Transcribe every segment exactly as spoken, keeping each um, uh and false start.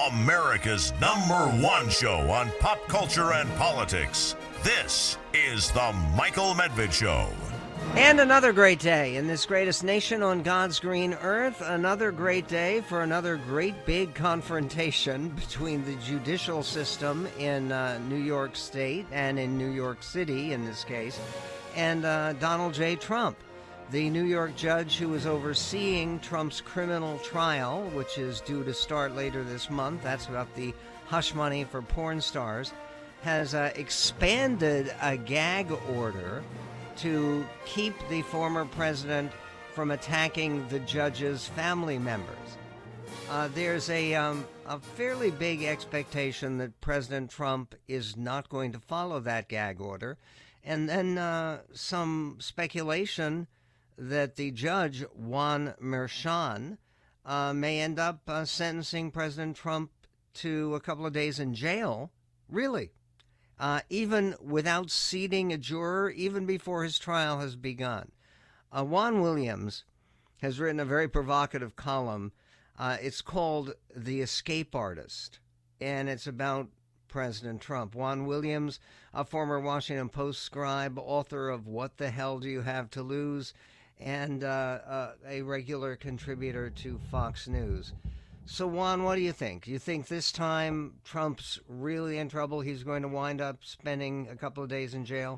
America's number one show on pop culture and politics. This is the Michael Medved Show. And another great day in this greatest nation on God's green earth. Another great day for another great big confrontation between the judicial system in uh, New York State and in New York City, in this case, and uh, Donald J. Trump, the New York judge who is overseeing Trump's criminal trial, which is due to start later this month. That's about the hush money for porn stars, has uh, expanded a gag order to keep the former president from attacking the judge's family members. Uh, there's a, um, a fairly big expectation that President Trump is not going to follow that gag order. And then uh, some speculation that the judge, Juan Merchan, uh, may end up uh, sentencing President Trump to a couple of days in jail. Really? Uh, even without seating a juror, even before his trial has begun. Uh, Juan Williams has written a very provocative column. Uh, it's called The Escape Artist, and it's about President Trump. Juan Williams, a former Washington Post scribe, author of What the Hell Do You Have to Lose, and uh, uh, a regular contributor to Fox News. So, Juan, what do you think? Do you think this time Trump's really in trouble? He's going to wind up spending a couple of days in jail?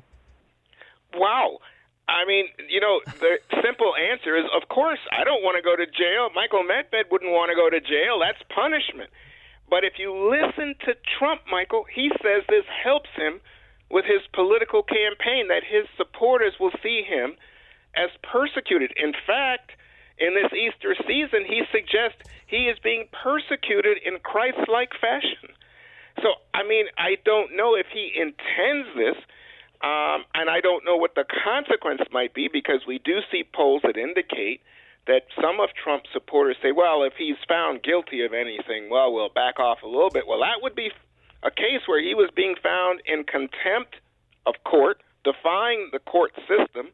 Wow. I mean, you know, the simple answer is, of course, I don't want to go to jail. Michael Medved wouldn't want to go to jail. That's punishment. But if you listen to Trump, Michael, he says this helps him with his political campaign, that his supporters will see him as persecuted. In fact, in this Easter season, he suggests he is being persecuted in Christ-like fashion. So, I mean, I don't know if he intends this, um, and I don't know what the consequence might be, because we do see polls that indicate that some of Trump's supporters say, well, if he's found guilty of anything, well, we'll back off a little bit. Well, that would be a case where he was being found in contempt of court, defying the court system.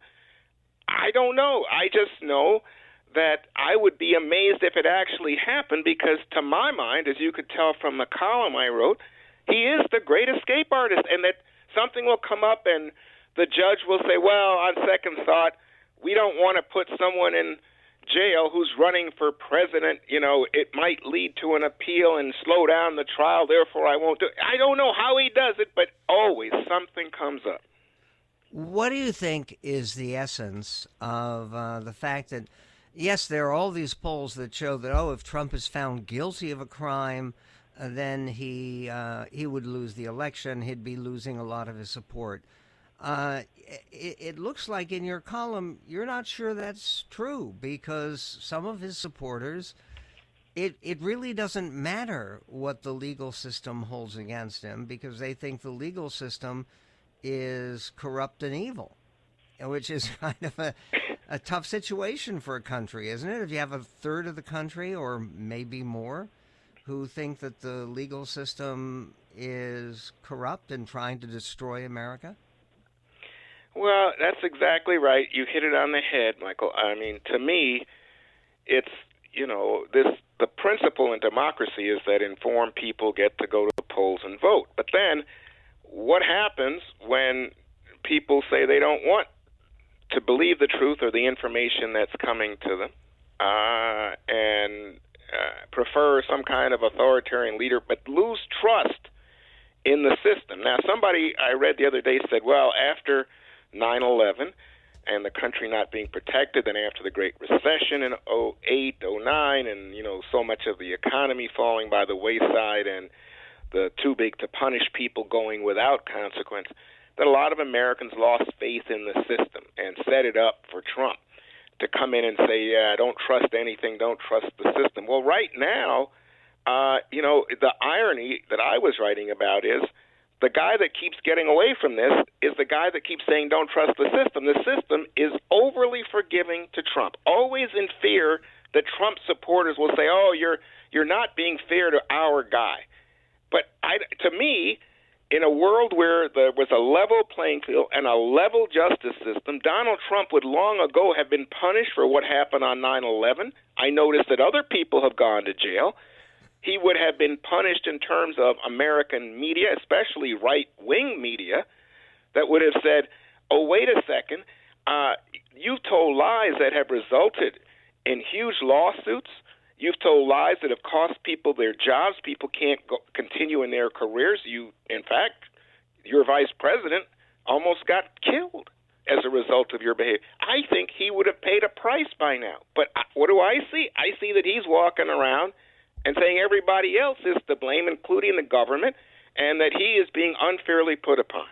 I don't know. I just know that I would be amazed if it actually happened, because to my mind, as you could tell from the column I wrote, he is the great escape artist, and that something will come up and the judge will say, well, on second thought, we don't want to put someone in jail who's running for president. You know, it might lead to an appeal and slow down the trial, therefore I won't do it. I don't know how he does it, but always something comes up. What do you think is the essence of uh, the fact that, yes, there are all these polls that show that, oh, if Trump is found guilty of a crime, uh, then he uh, he would lose the election. He'd be losing a lot of his support. Uh, it, it looks like in your column you're not sure that's true, because some of his supporters, it, it really doesn't matter what the legal system holds against him, because they think the legal system is corrupt and evil, which is kind of a, a tough situation for a country, isn't it? If you have a third of the country, or maybe more, who think that the legal system is corrupt and trying to destroy America? Well, that's exactly right. You hit it on the head, Michael. I mean, to me, it's, you know, this the principle in democracy is that informed people get to go to the polls and vote. But then what happens when people say they don't want to believe the truth or the information that's coming to them, uh, and uh, prefer some kind of authoritarian leader, but lose trust in the system? Now, somebody I read the other day said, well, after nine eleven and the country not being protected, then after the Great Recession in oh eight, oh nine, and, you know, so much of the economy falling by the wayside and the too big to punish people going without consequence, that a lot of Americans lost faith in the system and set it up for Trump to come in and say, yeah, don't trust anything, don't trust the system. Well, right now, uh, you know, the irony that I was writing about is the guy that keeps getting away from this is the guy that keeps saying don't trust the system. The system is overly forgiving to Trump, always in fear that Trump supporters will say, oh, you're you're not being fair to our guy. But I, to me, in a world where there was a level playing field and a level justice system, Donald Trump would long ago have been punished for what happened on nine eleven. I noticed that other people have gone to jail. he would have been punished in terms of American media, especially right-wing media, that would have said, oh, wait a second, uh, you've told lies that have resulted in huge lawsuits. You've told lies that have cost people their jobs. People can't go, continue in their careers. You, in fact, your vice president almost got killed as a result of your behavior. I think he would have paid a price by now. But what do I see? I see that he's walking around and saying everybody else is to blame, including the government, and that he is being unfairly put upon.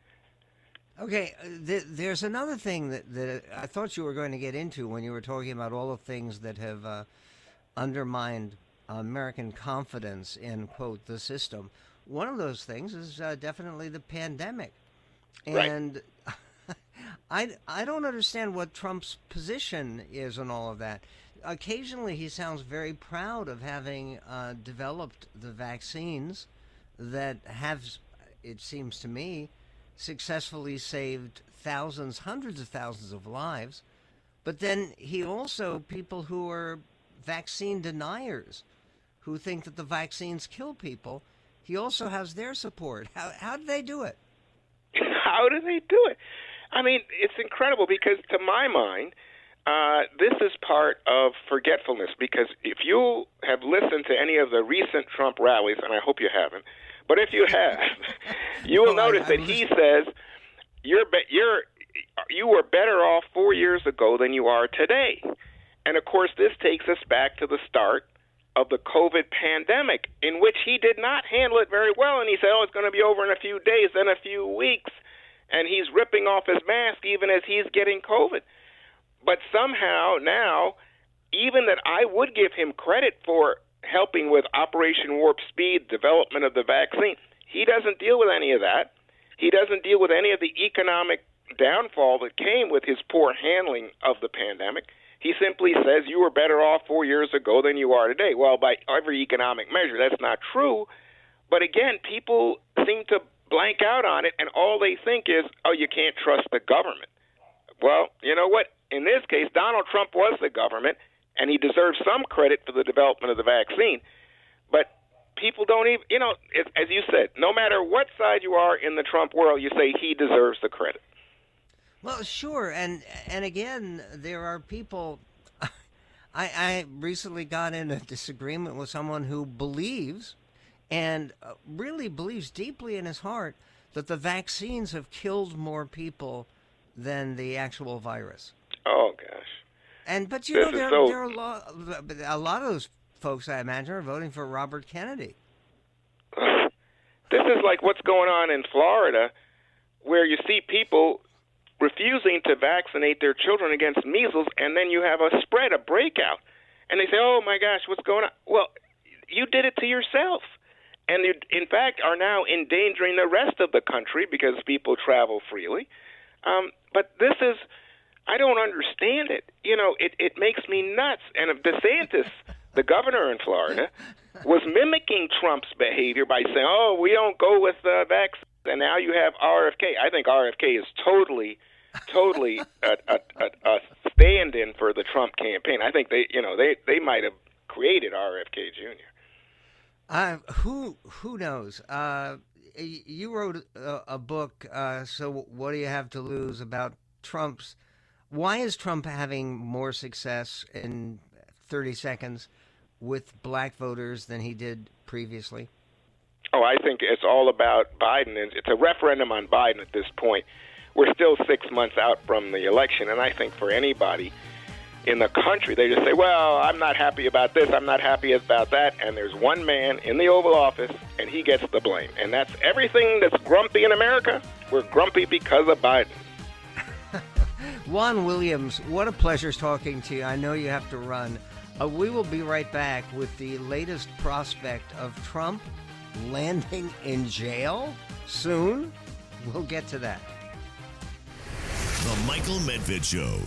Okay, th- there's another thing that, that I thought you were going to get into when you were talking about all the things that have uh, undermined American confidence in, quote, the system. One of those things is uh, definitely the pandemic. And right. I, I don't understand what Trump's position is on all of that. Occasionally he sounds very proud of having uh, developed the vaccines that have, it seems to me, successfully saved thousands, hundreds of thousands of lives. But then he also, people who are vaccine deniers, who think that the vaccines kill people, he also has their support. How, how do they do it? How do they do it? I mean, it's incredible because to my mind, Uh, this is part of forgetfulness, because if you have listened to any of the recent Trump rallies, and I hope you haven't, but if you have, you will no, notice I, I that he says you're be- you're you were better off four years ago than you are today. And of course, this takes us back to the start of the COVID pandemic, in which he did not handle it very well, and he said, "Oh, it's going to be over in a few days, then a few weeks," and he's ripping off his mask even as he's getting COVID. But somehow now, even that I would give him credit for helping with Operation Warp Speed, development of the vaccine, he doesn't deal with any of that. He doesn't deal with any of the economic downfall that came with his poor handling of the pandemic. He simply says you were better off four years ago than you are today. Well, by every economic measure, that's not true. But again, people seem to blank out on it, and all they think is, oh, you can't trust the government. Well, you know what? In this case, Donald Trump was the government, and he deserves some credit for the development of the vaccine. But people don't even, you know, as you said, no matter what side you are in the Trump world, you say he deserves the credit. Well, sure. And and again, there are people. I, I recently got in a disagreement with someone who believes, and really believes deeply in his heart, that the vaccines have killed more people than the actual virus. Oh gosh! And but you this know there, so... there are a lot, a lot of those folks, I imagine, are voting for Robert Kennedy. This is like what's going on in Florida, where you see people refusing to vaccinate their children against measles, and then you have a spread, a breakout, and they say, "Oh my gosh, what's going on?" Well, you did it to yourself, and you, in fact, are now endangering the rest of the country because people travel freely. Um, but this is. I don't understand it. You know, it, it makes me nuts. And DeSantis, the governor in Florida, was mimicking Trump's behavior by saying, oh, we don't go with uh, vaccines. And now you have R F K. I think R F K is totally, totally a, a, a, a stand-in for the Trump campaign. I think they, you know, they, they might have created R F K Junior Uh, who who knows? Uh, you wrote a, a book, uh, So What Do You Have to Lose, about Trump's. Why is Trump having more success in thirty seconds with black voters than he did previously? Oh, I think it's all about Biden. It's a referendum on Biden at this point. We're still six months out from the election, and I think for anybody in the country, they just say, well, I'm not happy about this, I'm not happy about that, and there's one man in the Oval Office, and he gets the blame. And that's everything that's grumpy in America. We're grumpy because of Biden. Juan Williams, what a pleasure talking to you. I know you have to run. Uh, we will be right back with the latest prospect of Trump landing in jail soon. We'll get to that. The Michael Medved Show.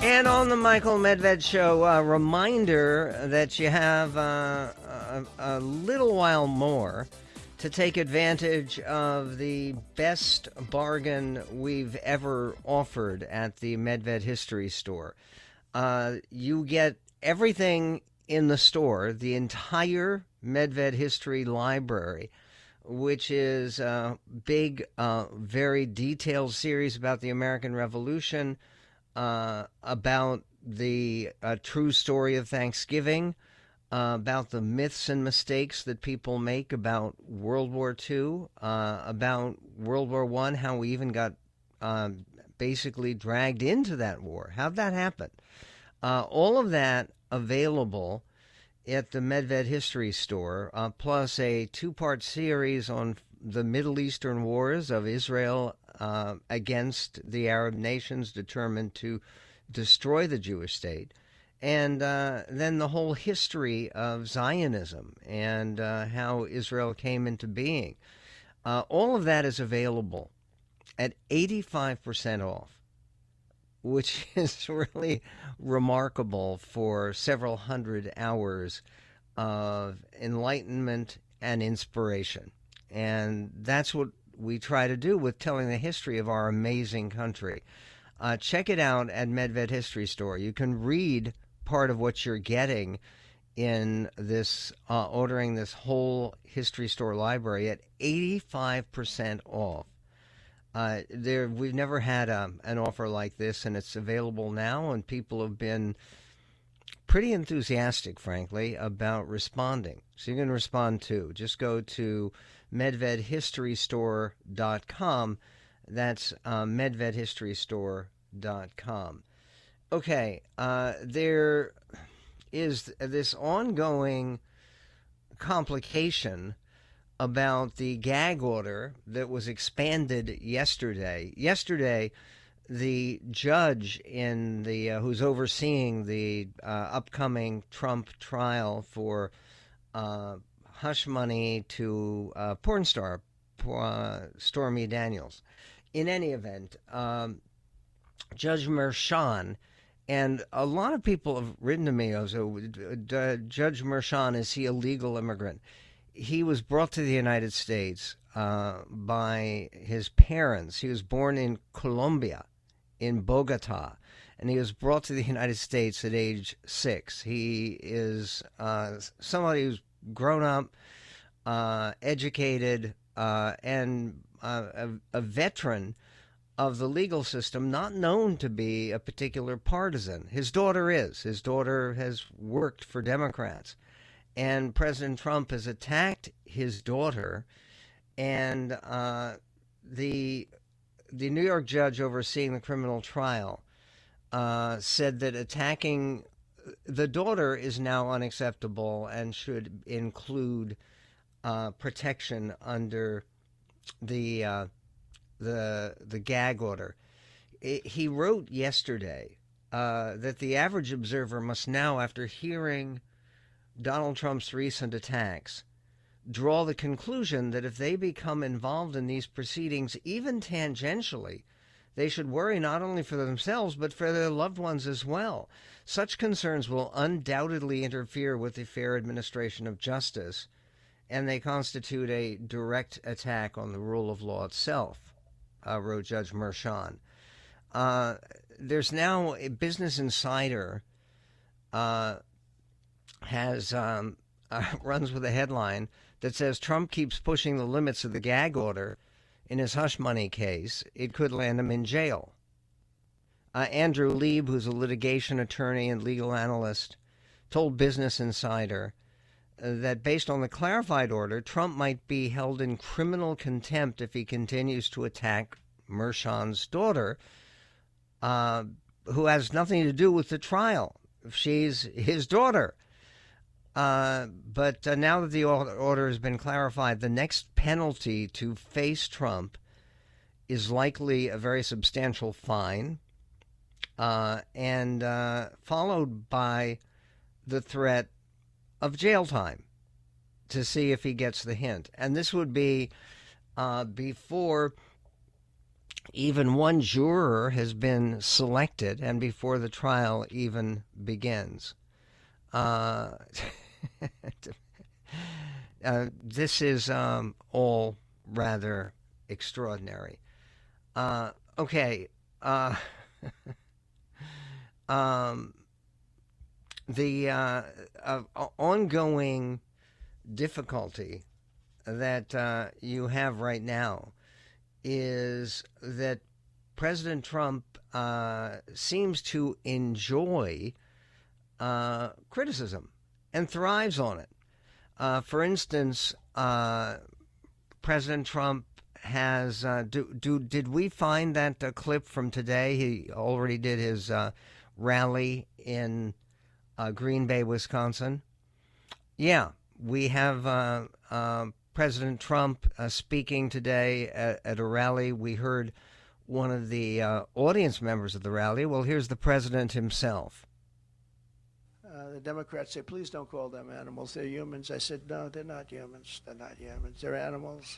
And on the Michael Medved Show, a reminder that you have uh, a, a little while more to take advantage of the best bargain we've ever offered at the Medved History Store. Uh, you get everything in the store, the entire Medved History Library, which is a big, uh, very detailed series about the American Revolution, uh, about the uh, true story of Thanksgiving, uh, about the myths and mistakes that people make about World War Two, uh, about World War One, how we even got uh, basically dragged into that war. How'd that happen? Uh, all of that available at the Medved History Store, uh, plus a two-part series on the Middle Eastern wars of Israel uh, against the Arab nations determined to destroy the Jewish state, and uh, then the whole history of Zionism and uh, how Israel came into being. Uh, all of that is available at eighty-five percent off, which is really remarkable for several hundred hours of enlightenment and inspiration. And that's what we try to do with telling the history of our amazing country. Uh, check it out at Medved History Store. You can read part of what you're getting in this, uh, ordering this whole History Store library at eighty-five percent off. Uh, there, we've never had a, an offer like this, and it's available now, and people have been pretty enthusiastic, frankly, about responding. So you can respond too. Just go to medved history store dot com. That's uh, medved history store dot com. Okay, uh, there is this ongoing complication about the gag order that was expanded yesterday. Yesterday, the judge in the uh, who's overseeing the uh, upcoming Trump trial for uh, hush money to uh, porn star uh, Stormy Daniels. In any event, um, Judge Merchan, and a lot of people have written to me, also, uh, Judge Merchan, is he a legal immigrant? He was brought to the United States uh, by his parents. He was born in Colombia, in Bogota, and he was brought to the United States at age six. He is uh, somebody who's grown up, uh, educated, uh, and uh, a, a veteran of the legal system, not known to be a particular partisan. His daughter is. His daughter has worked for Democrats. And President Trump has attacked his daughter, and uh, the the New York judge overseeing the criminal trial uh, said that attacking the daughter is now unacceptable and should include uh, protection under the uh, the the gag order. It, he wrote yesterday uh, that the average observer must now, after hearing Donald Trump's recent attacks, draw the conclusion that if they become involved in these proceedings, even tangentially, they should worry not only for themselves, but for their loved ones as well. Such concerns will undoubtedly interfere with the fair administration of justice, and they constitute a direct attack on the rule of law itself, uh, wrote Judge Merchan. Uh, there's now a Business Insider uh, has um, uh, runs with a headline that says Trump keeps pushing the limits of the gag order in his hush money case. It could land him in jail. Uh, Andrew Lieb, who's a litigation attorney and legal analyst, told Business Insider uh, that based on the clarified order, Trump might be held in criminal contempt if he continues to attack Merchan's daughter, uh, who has nothing to do with the trial. She's his daughter. Uh, but uh, now that the order has been clarified, the next penalty to face Trump is likely a very substantial fine, uh, and uh, followed by the threat of jail time to see if he gets the hint. And this would be uh, before Even one juror has been selected, and before the trial even begins. Uh, uh, this is um, all rather extraordinary. Uh, okay. Uh, um, the uh, uh, ongoing difficulty that uh, you have right now is that President Trump uh, seems to enjoy uh, criticism and thrives on it. Uh, for instance, uh, President Trump has uh, do, do did we find that uh, clip from today? He already did his uh, rally in uh, Green Bay, Wisconsin. Yeah, we have uh, uh, President Trump uh, speaking today at, at a rally. We heard one of the uh, audience members of the rally. Well, here's the president himself. Uh, the Democrats say, please don't call them animals. They're humans. I said, no, they're not humans. They're not humans. They're animals.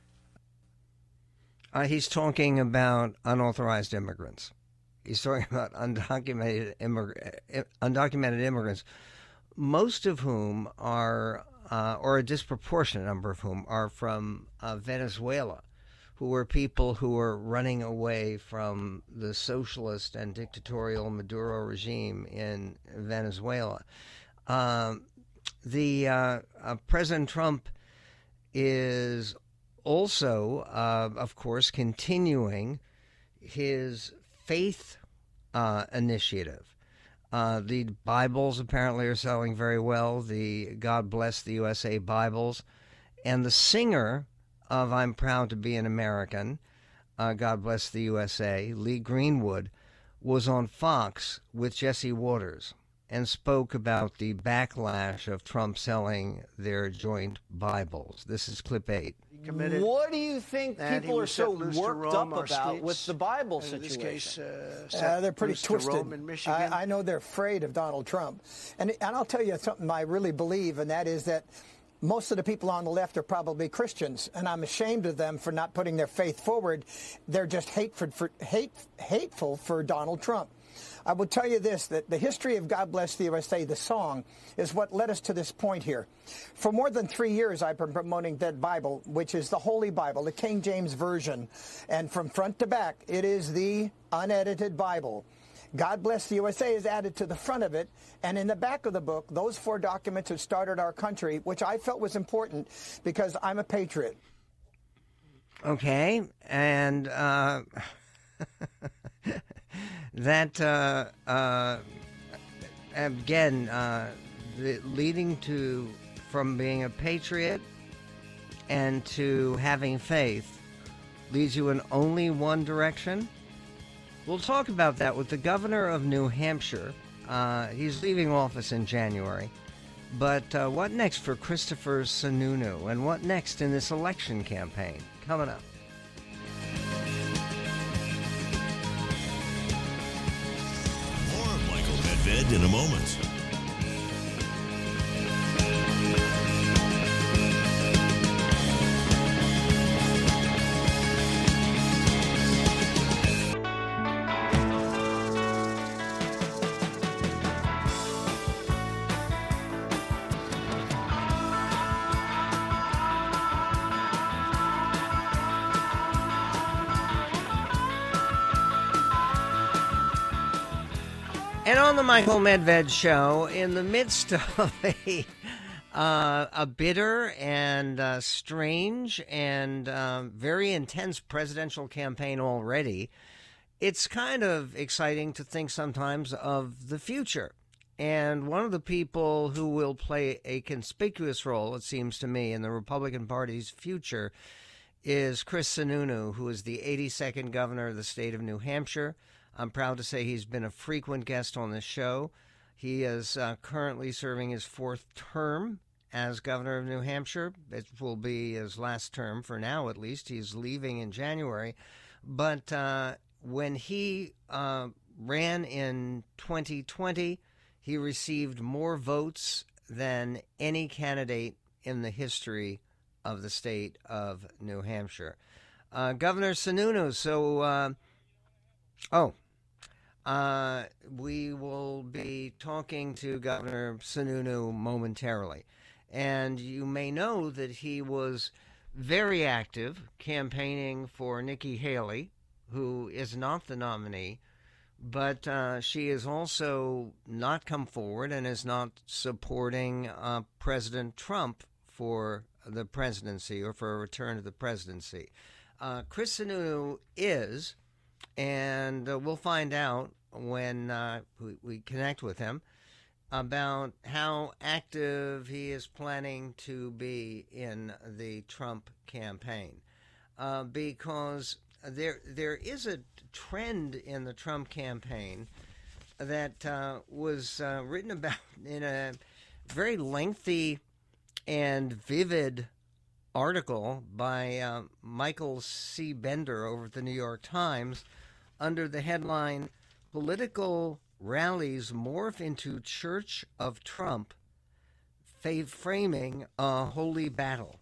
Uh, he's talking about unauthorized immigrants. He's talking about undocumented, immig- undocumented immigrants, most of whom are, uh, or a disproportionate number of whom are from uh, Venezuela, who were people who were running away from the socialist and dictatorial Maduro regime in Venezuela. Um, the uh, uh, President Trump is also, uh, of course, continuing his faith uh, initiative. Uh, the Bibles apparently are selling very well, the God Bless the U S A Bibles. And the singer of I'm Proud to Be an American, uh, God Bless the U S A, Lee Greenwood, was on Fox with Jesse Waters and spoke about the backlash of Trump selling their joint Bibles. This is clip eight. Committed what do you think people are so worked up about streets, with the Bible in situation? This case, uh, uh, they're pretty twisted. In Michigan. I, I know they're afraid of Donald Trump. And, and I'll tell you something I really believe, and that is that most of the people on the left are probably Christians, and I'm ashamed of them for not putting their faith forward. They're just hateful for, hate, hateful for Donald Trump. I will tell you this, that the history of God Bless the U S A, the song, is what led us to this point here. For more than three years, I've been promoting that Bible, which is the Holy Bible, the King James Version. And from front to back, it is the unedited Bible. God Bless the U S A is added to the front of it. And in the back of the book, those four documents have started our country, which I felt was important because I'm a patriot. Okay. And uh, that, uh, uh, again, uh, the, leading to from being a patriot and to having faith leads you in only one direction. We'll talk about that with the governor of New Hampshire. Uh, he's leaving office in January. But uh, what next for Christopher Sununu? And what next in this election campaign? Coming up. More Michael Medved in a moment. And on the Michael Medved Show, in the midst of a uh, a bitter and uh, strange and uh, very intense presidential campaign already, it's kind of exciting to think sometimes of the future. And one of the people who will play a conspicuous role, it seems to me, in the Republican Party's future is Chris Sununu, who is the eighty-second governor of the state of New Hampshire. I'm proud to say he's been a frequent guest on this show. He is uh, currently serving his fourth term as governor of New Hampshire. It will be his last term for now, at least. He's leaving in January. But uh, when he uh, ran in twenty twenty, he received more votes than any candidate in the history of the state of New Hampshire. Uh, Governor Sununu, so, uh, oh, uh, we will be talking to Governor Sununu momentarily. And you may know that he was very active campaigning for Nikki Haley, who is not the nominee, but uh, she has also not come forward and is not supporting uh, President Trump for the presidency or for a return to the presidency. Uh, Chris Sununu is, and uh, we'll find out when uh, we, we connect with him about how active he is planning to be in the Trump campaign, uh, because there there is a trend in the Trump campaign that uh, was uh, written about in a very lengthy and vivid article by uh, Michael C. Bender over at the New York Times under the headline, "Political Rallies Morph into Church of Trump, Framing a Holy Battle."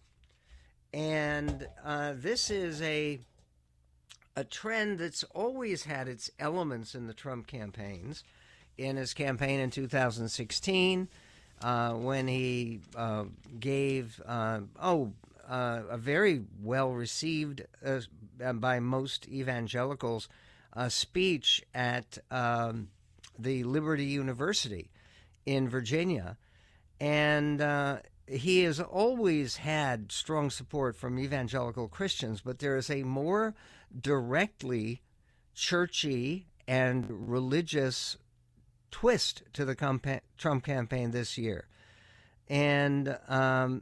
And uh, this is a a trend that's always had its elements in the Trump campaigns. In his campaign in two thousand sixteen, uh, when he uh, gave, uh, oh, uh, a very well-received uh, by most evangelicals uh, speech at um, the Liberty University in Virginia. And uh, he has always had strong support from evangelical Christians, but there is a more directly churchy and religious twist to the compa- Trump campaign this year. And um,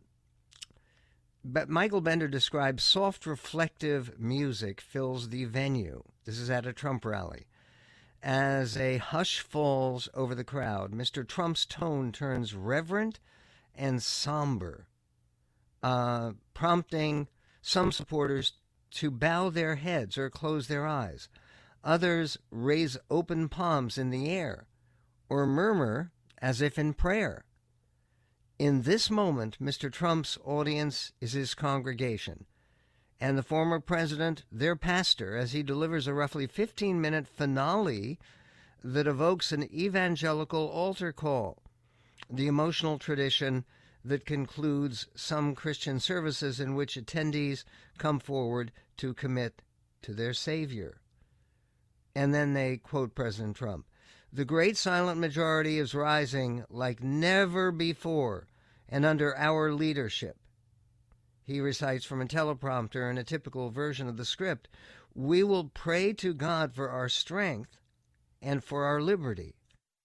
but Michael Bender describes soft, reflective music fills the venue. This is at a Trump rally. As a hush falls over the crowd, Mister Trump's tone turns reverent and somber, uh, prompting some supporters to bow their heads or close their eyes. Others raise open palms in the air or murmur as if in prayer. In this moment, Mister Trump's audience is his congregation, and the former president their pastor, as he delivers a roughly fifteen-minute finale that evokes an evangelical altar call, the emotional tradition that concludes some Christian services in which attendees come forward to commit to their Savior. And then they quote President Trump. "The great silent majority is rising like never before and under our leadership." He recites from a teleprompter in a typical version of the script, "We will pray to God for our strength and for our liberty.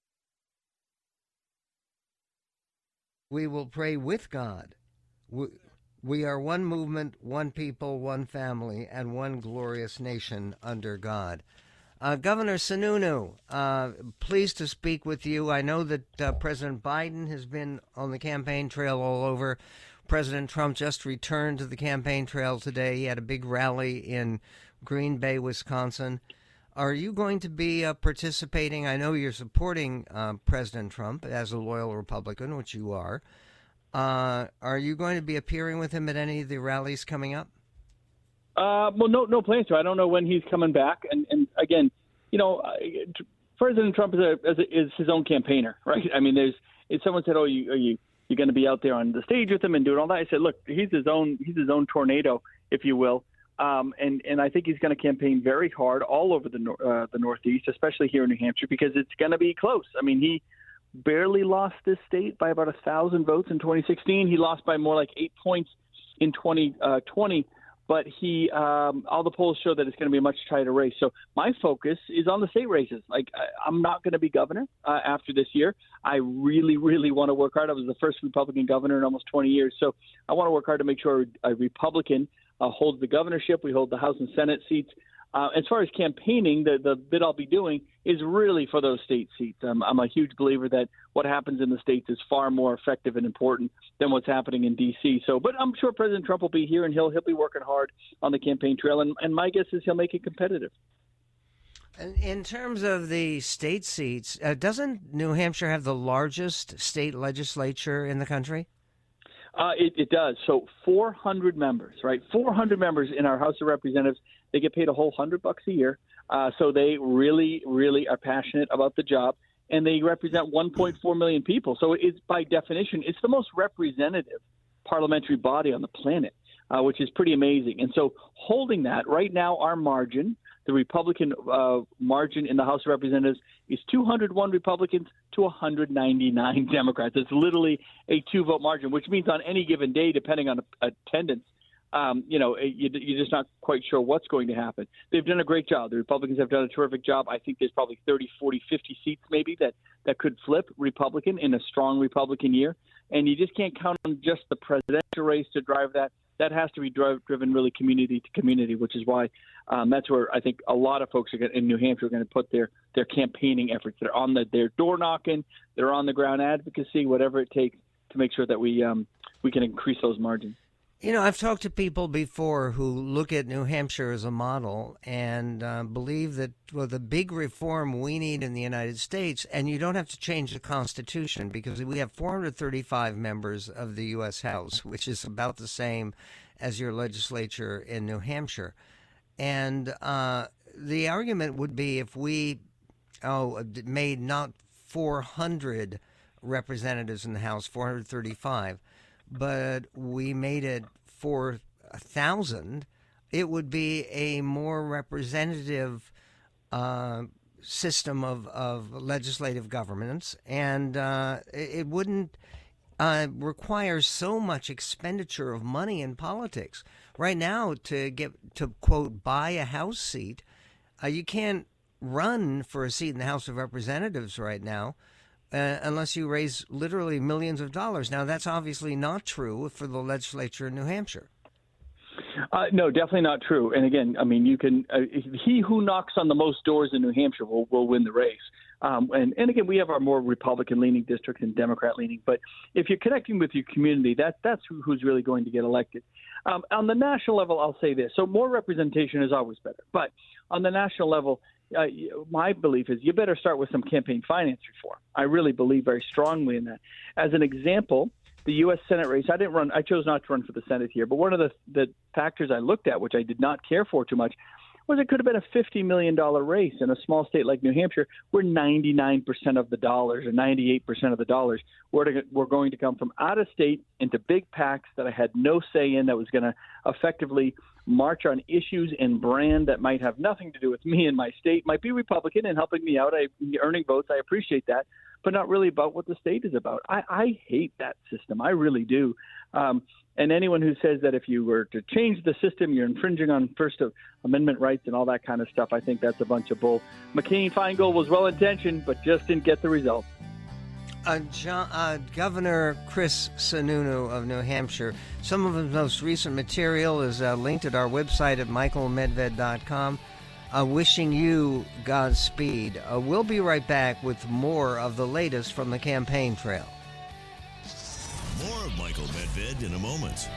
We will pray with God. We, we are one movement, one people, one family, and one glorious nation under God." Uh, Governor Sununu, uh, pleased to speak with you. I know that uh, President Biden has been on the campaign trail all over. President Trump just returned to the campaign trail today. He had a big rally in Green Bay, Wisconsin. Are you going to be uh, participating? I know you're supporting uh, President Trump as a loyal Republican, which you are. Uh, are you going to be appearing with him at any of the rallies coming up? Uh, well, no, no plans to. I don't know when he's coming back. And, and again, you know, uh, President Trump is, a, is, a, is his own campaigner, right? I mean, there's if someone said, "Oh, you, are you you're going to be out there on the stage with him and doing all that?" I said, "Look, he's his own he's his own tornado, if you will." Um, and, and I think he's going to campaign very hard all over the uh, the Northeast, especially here in New Hampshire, because it's going to be close. I mean, he barely lost this state by about a thousand votes in twenty sixteen. He lost by more like eight points in twenty twenty. But he, um, all the polls show that it's going to be a much tighter race. So my focus is on the state races. Like, I, I'm not going to be governor uh, after this year. I really, really want to work hard. I was the first Republican governor in almost twenty years. So I want to work hard to make sure a Republican uh, holds the governorship. We hold the House and Senate seats. Uh, as far as campaigning, the, the bit I'll be doing is really for those state seats. Um, I'm a huge believer that what happens in the states is far more effective and important than what's happening in D C. So, but I'm sure President Trump will be here, and he'll he'll be working hard on the campaign trail. And, and my guess is he'll make it competitive. In terms of the state seats, uh, doesn't New Hampshire have the largest state legislature in the country? Uh, it, it does. So four hundred members, right? four hundred members in our House of Representatives. They get paid a whole hundred bucks a year. Uh, so they really, really are passionate about the job, and they represent one point four million people. So it's, by definition, it's the most representative parliamentary body on the planet, uh, which is pretty amazing. And so holding that right now, our margin, the Republican uh, margin in the House of Representatives is two hundred one Republicans to one hundred ninety-nine Democrats. It's literally a two-vote margin, which means on any given day, depending on attendance, um, you know, you, you're just not quite sure what's going to happen. They've done a great job. The Republicans have done a terrific job. I think there's probably thirty, forty, fifty seats maybe that, that could flip Republican in a strong Republican year. And you just can't count on just the presidential race to drive that. That has to be drive, driven really community to community, which is why um, that's where I think a lot of folks are gonna, in New Hampshire are going to put their, their campaigning efforts. They're on the they're door knocking, they're on the ground advocacy, whatever it takes to make sure that we um, we can increase those margins. You know, I've talked to people before who look at New Hampshire as a model and uh, believe that, well, the big reform we need in the United States, and you don't have to change the Constitution because we have four hundred thirty-five members of the U S House, which is about the same as your legislature in New Hampshire. And uh, the argument would be if we oh, made not four hundred representatives in the House, four hundred thirty-five, but we made it four thousand, it would be a more representative uh, system of, of legislative governance, and uh, it wouldn't uh, require so much expenditure of money in politics. Right now, to get to, quote, buy a House seat, uh, you can't run for a seat in the House of Representatives right now Uh, unless you raise literally millions of dollars. Now, that's obviously not true for the legislature in New Hampshire. Uh, no, definitely not true. And again, I mean, you can uh, he who knocks on the most doors in New Hampshire will, will win the race. Um, and, and again, we have our more Republican-leaning districts and Democrat-leaning. But if you're connecting with your community, that that's who, who's really going to get elected. Um, on the national level, I'll say this. So more representation is always better. But on the national level, Uh, my belief is you better start with some campaign finance reform. I really believe very strongly in that. As an example, the U S Senate race, I didn't run, I chose not to run for the Senate here, but one of the, the factors I looked at, which I did not care for too much, was it could have been a fifty million dollars race in a small state like New Hampshire, where ninety-nine percent of the dollars or ninety-eight percent of the dollars were, to, were going to come from out of state into big PACs that I had no say in, that was going to effectively march on issues and brand that might have nothing to do with me and my state, might be Republican and helping me out, I, earning votes. I appreciate that, but not really about what the state is about. I, I hate that system. I really do. Um, and anyone who says that if you were to change the system, you're infringing on First Amendment rights and all that kind of stuff, I think that's a bunch of bull. McCain-Feingold was well-intentioned, but just didn't get the result. Uh, John, uh, Governor Chris Sununu of New Hampshire. Some of his most recent material is uh, linked at our website at michael medved dot com. Uh, wishing you Godspeed. Uh, we'll be right back with more of the latest from the campaign trail. More of Michael Medved in a moment.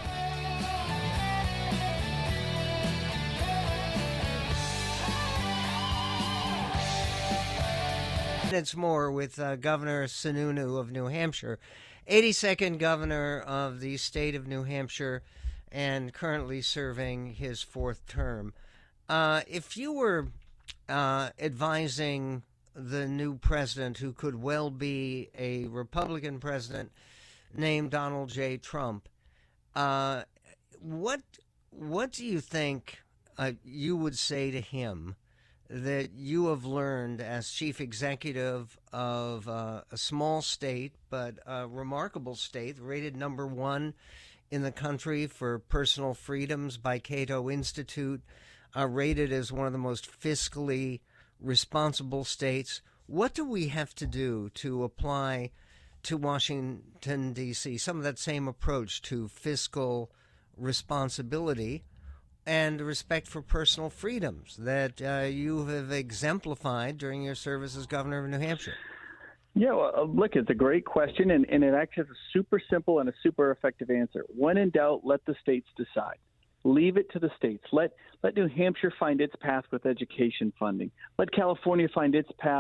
It's more with uh, Governor Sununu of New Hampshire, eighty-second governor of the state of New Hampshire, and currently serving his fourth term. Uh, if you were uh, advising the new president, who could well be a Republican president named Donald J. Trump, uh, what what do you think uh, you would say to him that you have learned as chief executive of uh, a small state, but a remarkable state, rated number one in the country for personal freedoms by Cato Institute, uh, rated as one of the most fiscally responsible states? What do we have to do to apply to Washington, D C, some of that same approach to fiscal responsibility and respect for personal freedoms that uh, you have exemplified during your service as governor of New Hampshire? Yeah, well, look, it's a great question, and, and it actually has a super simple and a super effective answer. When in doubt, let the states decide. Leave it to the states. Let let New Hampshire find its path with education funding. Let California find its path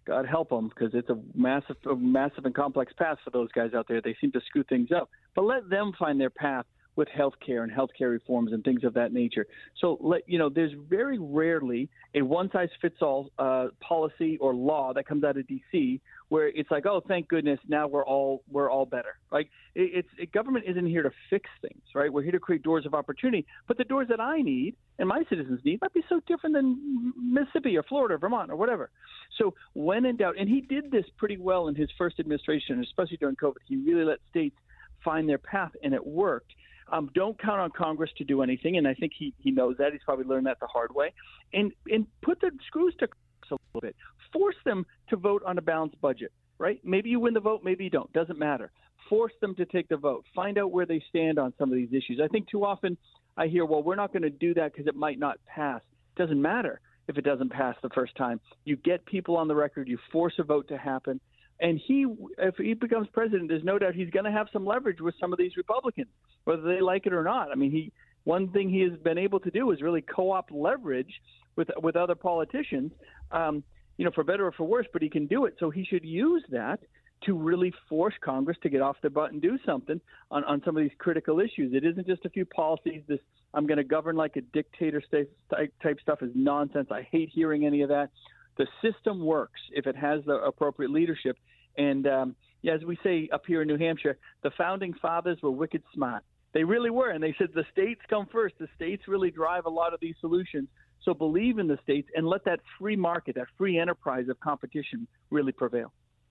God help them, because it's a massive, a massive and complex path for those guys out there. They seem to screw things up. But let them find their path with health care and health care reforms and things of that nature. So, let you know, there's very rarely a one-size-fits-all uh, policy or law that comes out of D C where it's like, oh, thank goodness, now we're all we're all better. Like, it, it's it, government isn't here to fix things, right? We're here to create doors of opportunity. But the doors that I need and my citizens need might be so different than Mississippi or Florida or Vermont or whatever. So when in doubt, and he did this pretty well in his first administration, especially during COVID, he really let states find their path, and it worked. Um, don't count on Congress to do anything, and I think he, he knows that. He's probably learned that the hard way. And and put the screws to Congress a little bit. Force them to vote on a balanced budget, right? Maybe you win the vote, maybe you don't. Doesn't matter. Force them to take the vote. Find out where they stand on some of these issues. I think too often I hear, well, we're not going to do that because it might not pass. It doesn't matter if it doesn't pass the first time. You get people on the record. You force a vote to happen. And he, if he becomes president, there's no doubt he's going to have some leverage with some of these Republicans, whether they like it or not. I mean, he one thing he has been able to do is really co-opt leverage with with other politicians, um, you know, for better or for worse. But he can do it, so he should use that to really force Congress to get off their butt and do something on, on some of these critical issues. It isn't just a few policies. This I'm going to govern like a dictator type, type stuff is nonsense. I hate hearing any of that. The system works if it has the appropriate leadership. And um, yeah, as we say up here in New Hampshire, the founding fathers were wicked smart. They really were. And they said the states come first. The states really drive a lot of these solutions. So believe in the states and let that free market, that free enterprise of competition really prevail.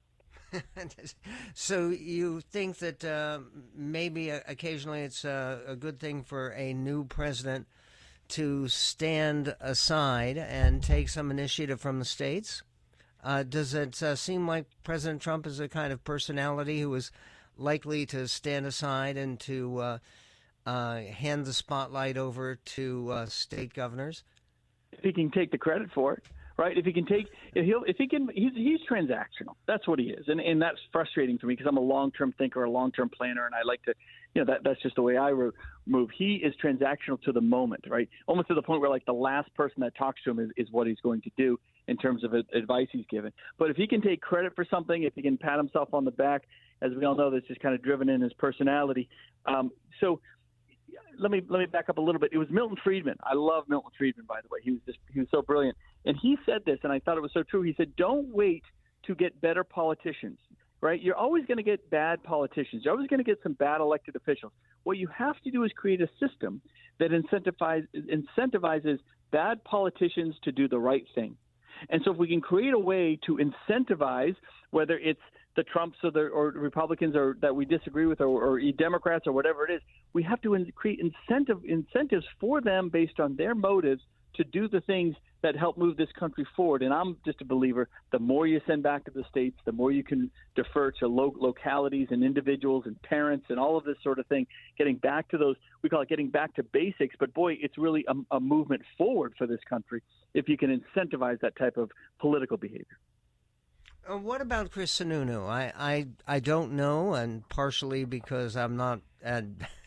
So you think that uh, maybe occasionally it's a, a good thing for a new president to stand aside and take some initiative from the states? Uh, does it uh, seem like President Trump is a kind of personality who is likely to stand aside and to uh, uh, hand the spotlight over to uh, state governors? If he can take the credit for it, right? If he can take, if he'll, if he can, he's he's transactional. That's what he is, and and that's frustrating for me because I'm a long-term thinker, a long-term planner, and I like to, you know, that that's just the way I re- move. He is transactional to the moment, right? Almost to the point where like the last person that talks to him is, is what he's going to do in terms of advice he's given. But if he can take credit for something, if he can pat himself on the back, as we all know, that's just kind of driven in his personality. Um, so let me let me back up a little bit. It was Milton Friedman. I love Milton Friedman, by the way. He was just he was so brilliant. And he said this, and I thought it was so true. He said, don't wait to get better politicians, right? You're always going to get bad politicians. You're always going to get some bad elected officials. What you have to do is create a system that incentivizes incentivizes bad politicians to do the right thing. And so if we can create a way to incentivize, whether it's the Trumps or the or Republicans or that we disagree with or, or Democrats or whatever it is, we have to in, create incentive incentives for them based on their motives to do the things that help move this country forward. And I'm just a believer, the more you send back to the states, the more you can defer to lo- localities and individuals and parents and all of this sort of thing, getting back to those, we call it getting back to basics. But boy, it's really a, a movement forward for this country if you can incentivize that type of political behavior. Uh, what about Chris Sununu? I, I, I don't know, and partially because I'm not uh,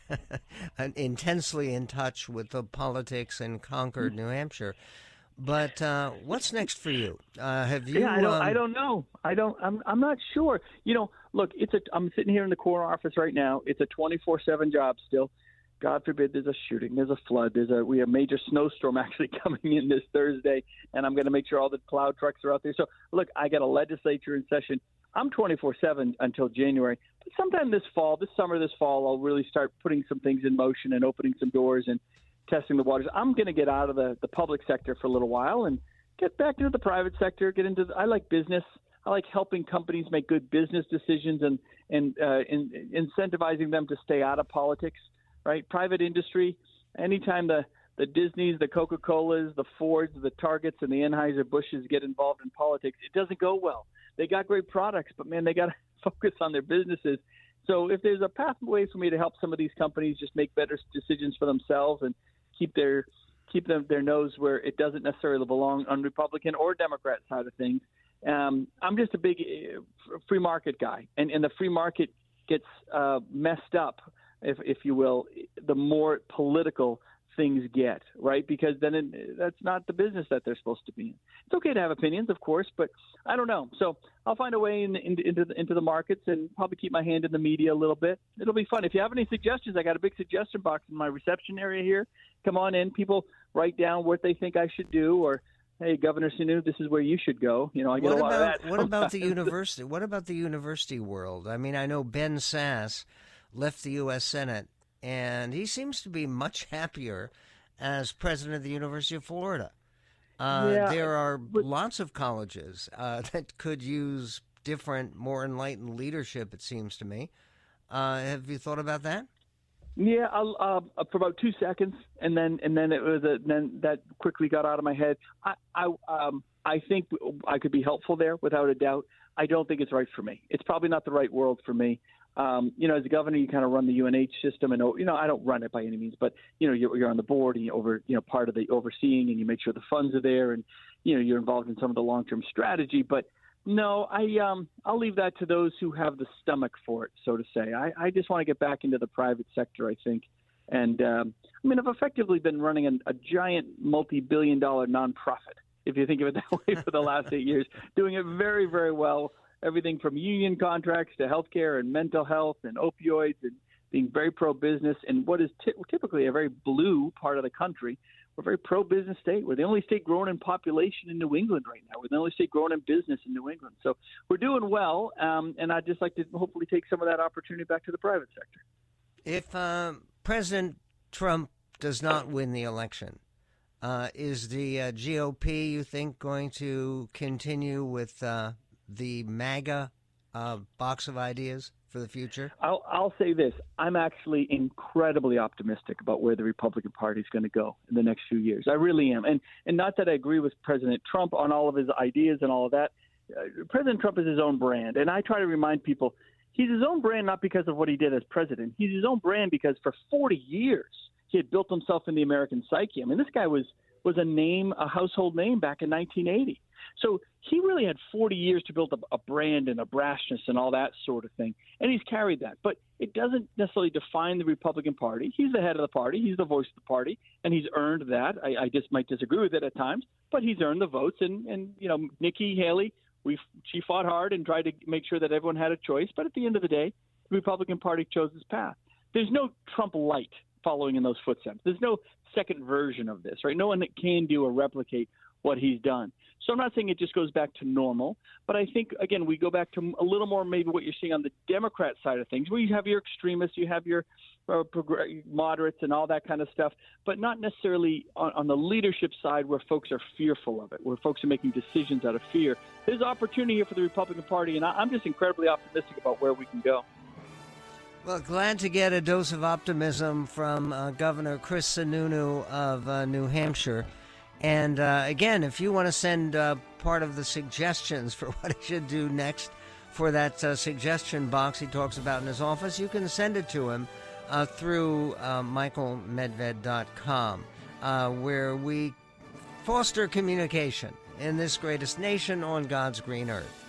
intensely in touch with the politics in Concord, New Hampshire. But uh, what's next for you? Uh, have you? Yeah, I don't. Um... I don't know. I don't. I'm. I'm not sure. You know, look. It's a. I'm sitting here in the corner office right now. It's a twenty-four seven job still. God forbid there's a shooting, there's a flood, there's a we have a major snowstorm actually coming in this Thursday, and I'm going to make sure all the plow trucks are out there. So, look, I got a legislature in session. I'm twenty-four seven until January. But sometime this fall, this summer, this fall, I'll really start putting some things in motion and opening some doors and testing the waters. I'm going to get out of the, the public sector for a little while and get back into the private sector, get into the, I like business. I like helping companies make good business decisions and, and uh, in, incentivizing them to stay out of politics. Right, private industry. Anytime the the Disneys, the Coca-Colas, the Fords, the Targets, and the Anheuser-Busch's get involved in politics, it doesn't go well. They got great products, but man, they got to focus on their businesses. So if there's a pathway for me to help some of these companies just make better decisions for themselves and keep their keep them their nose where it doesn't necessarily belong on Republican or Democrat side of things, um, I'm just a big free market guy, and and the free market gets uh, messed up, if if you will, the more political things get, right? Because then it, that's not the business that they're supposed to be in. It's okay to have opinions, of course, but I don't know. So I'll find a way in, in, into the, into the markets and probably keep my hand in the media a little bit. It'll be fun. If you have any suggestions, I got a big suggestion box in my reception area here. Come on in. People write down what they think I should do, or hey, Governor Sununu, this is where you should go. You know, I get what a lot about, of that. What about the university? What about the university world? I mean, I know Ben Sasse left the U S Senate, and he seems to be much happier as president of the University of Florida. Uh, yeah, there are but, lots of colleges uh, that could use different, more enlightened leadership, it seems to me. Uh, have you thought about that? Yeah, I'll, uh, for about two seconds, and then and then it was a, then that quickly got out of my head. I I, um, I think I could be helpful there without a doubt. I don't think it's right for me. It's probably not the right world for me. Um, you know, as a governor, you kind of run the U N H system, and you know, I don't run it by any means, but you know, you're, you're on the board and you over, you know, part of the overseeing, and you make sure the funds are there, and you know, you're involved in some of the long-term strategy. But no, I um, I'll leave that to those who have the stomach for it, so to say. I, I just want to get back into the private sector, I think, and um, I mean, I've effectively been running a, a giant multi-billion-dollar nonprofit, if you think of it that way, for the last eight years, doing it very, very well. Everything from union contracts to healthcare and mental health and opioids, and being very pro-business in what is t- typically a very blue part of the country. We're a very pro-business state. We're the only state growing in population in New England right now. We're the only state growing in business in New England. So we're doing well, um, and I'd just like to hopefully take some of that opportunity back to the private sector. If uh, President Trump does not win the election, uh, is the uh, G O P, you think, going to continue with uh, the MAGA uh, box of ideas for the future? I'll, I'll say this. I'm actually incredibly optimistic about where the Republican Party is going to go in the next few years. I really am. And and not that I agree with President Trump on all of his ideas and all of that. Uh, President Trump is his own brand. And I try to remind people he's his own brand not because of what he did as president. He's his own brand because for forty years he had built himself in the American psyche. I mean, this guy was, was a name, a household name back in nineteen eighty. So he really had forty years to build a, a brand and a brashness and all that sort of thing. And he's carried that. But it doesn't necessarily define the Republican Party. He's the head of the party. He's the voice of the party. And he's earned that. I, I just might disagree with it at times. But he's earned the votes. And, and you know, Nikki Haley, we she fought hard and tried to make sure that everyone had a choice. But at the end of the day, the Republican Party chose this path. There's no Trump light following in those footsteps. There's no second version of this, right? No one that can do or replicate what he's done. So I'm not saying it just goes back to normal, but I think, again, we go back to a little more maybe what you're seeing on the Democrat side of things, where you have your extremists, you have your uh, progr- moderates and all that kind of stuff, but not necessarily on, on the leadership side where folks are fearful of it, where folks are making decisions out of fear. There's opportunity here for the Republican Party, and I, I'm just incredibly optimistic about where we can go. Well, glad to get a dose of optimism from uh, Governor Chris Sununu of uh, New Hampshire. And uh, again, if you want to send uh, part of the suggestions for what he should do next for that uh, suggestion box he talks about in his office, you can send it to him uh, through uh, michael medved dot com, uh, where we foster communication in this greatest nation on God's green earth.